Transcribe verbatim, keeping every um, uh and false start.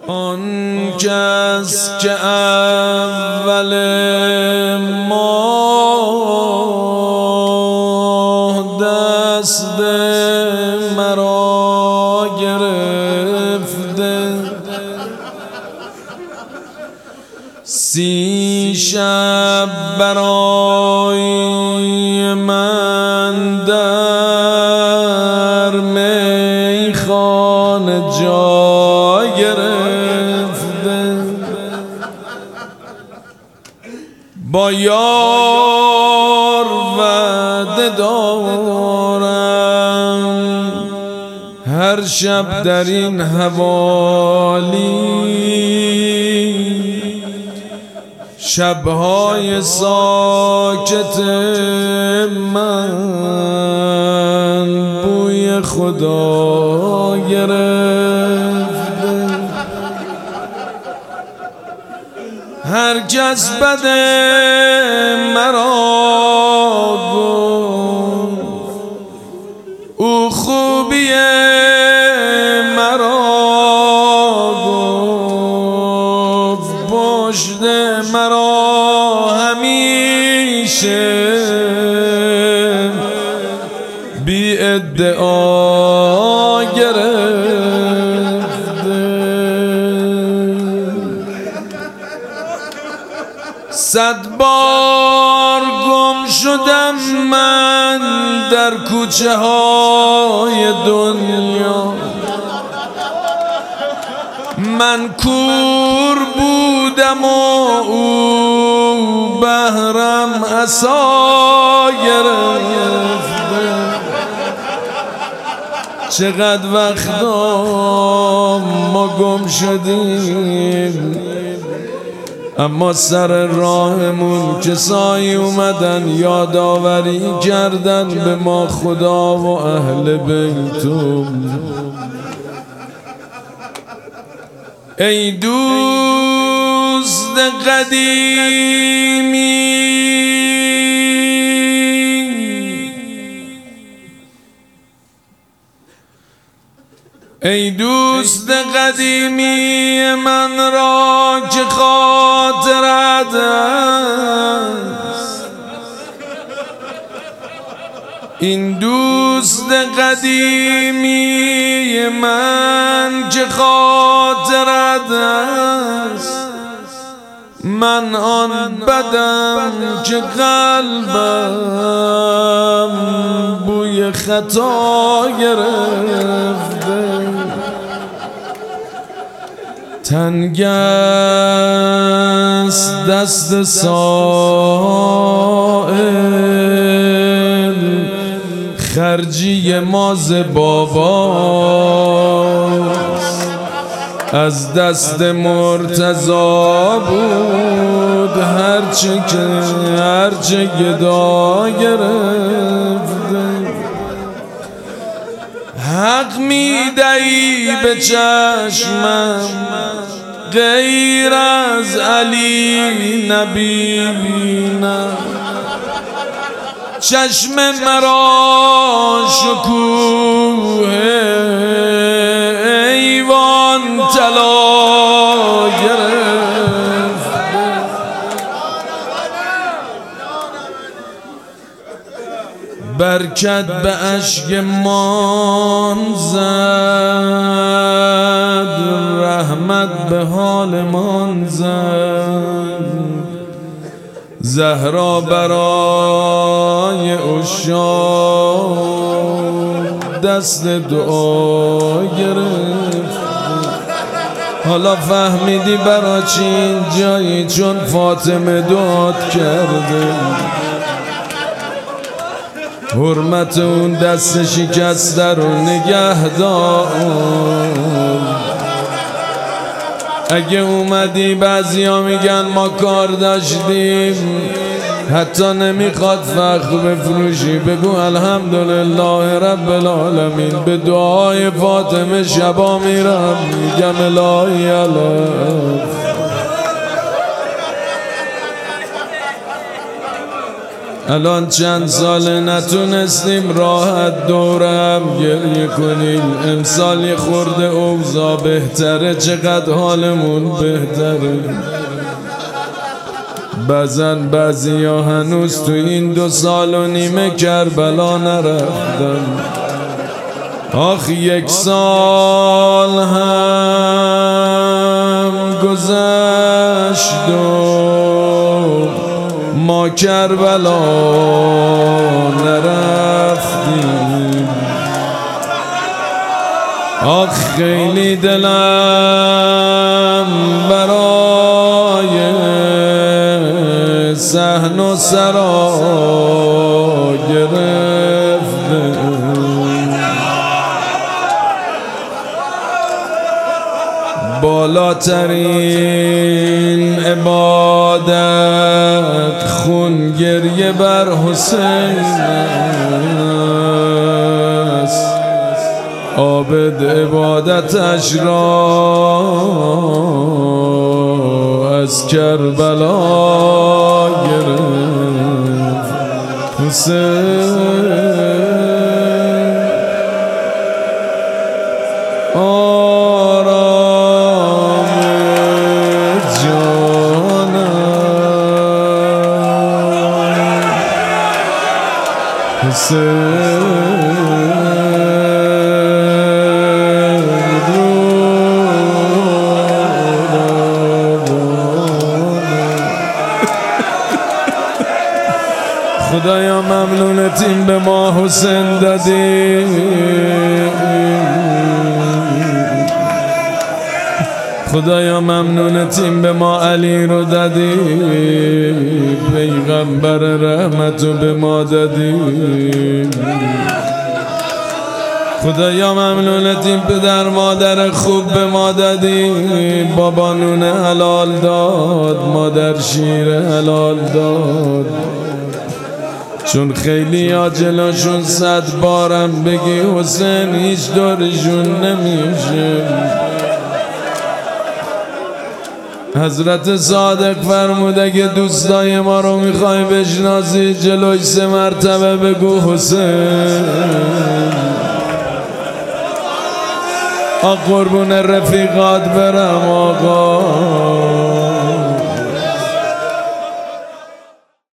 آن کس که اول ماه دست مرا گرفته، سی شب برای من در میخانه جا گرفته، با یار وعده دارم هر شب در این حوالی، شبهای ساکت من بوی خدا گرفته. هر کس بد مرا گفت، او خوبی مرا گفت، پشت مرا همیشه بی ادعا گرفته. صد بار گم شدم من در کوچه های دنیا، من کور بودم و او بهرم عصا گرفته. چقدر وقتا ما گم شدیم، اما سر راهمون کسایی اومدن یادآوری کردن به ما خدا و اهل بیتم. ای دوست قدیمی، ای دوست قدیمی من را که خاطرت است، این دوست قدیمی من که خاطرت است، من آن بدم که قلبم بوی خطا گرفته. تنگ است دست سائل، خرجی ماز باباست، از دست مرتضا بود هرچه که هرچه گدا گرفته. حق میدهی به چشمم غیر از علی نبینم، چشم مرا شکوه ایوان طلا گرفته. برکت به اشک مان زد، رحمت به حالمان زد، زهرا برای عشاق دست دعا گرفت. حالا فهمیدی برای چی این جایی؟ چون فاطمه دعات کرده، حرمت اون دست شکسته رو نگه دار. اگه اومدی بعضیا میگن ما کار داشتیم، حتی نمیخواد فخر بفروشی، بگو الحمدلله رب العالمین. به دعای فاطمه شبا میرم میگم الهی الف الان چند سال نتونستیم راحت دورم گریه کنیم، امسال یه خورده اوضاع بهتره، چقدر حالمون بهتره. بعضن بعضی ها هنوز تو این دو سال و نیمه کربلا نرفتن. آخ یک سال هم گذشت و ما کربلا نرفتیم. آخ خیلی دلم برای صحن و سرا گرفته، بالاترین عبادت خون گریه بر حسین است، عابد عبادتش را از کربلا گرفت. حسین آرام جانم، حسین خدایا ممنونتیم به ما حسین دادی، خدایا ممنونتیم به ما علی رو دادی، پیغمبر رحمت رو به ما دادی. خدایا ممنونتیم پدر مادر خوب به ما دادی، بابا نون حلال داد، مادر شیر حلال داد، چون خیلی ها جلوشون صد بارم بگی حسین هیچ دورشون نمیشه. حضرت صادق فرمود اگه دوستای ما رو میخوای بشناسی جلوی سه مرتبه بگو حسین. آ قربون رفیقات برم آقا.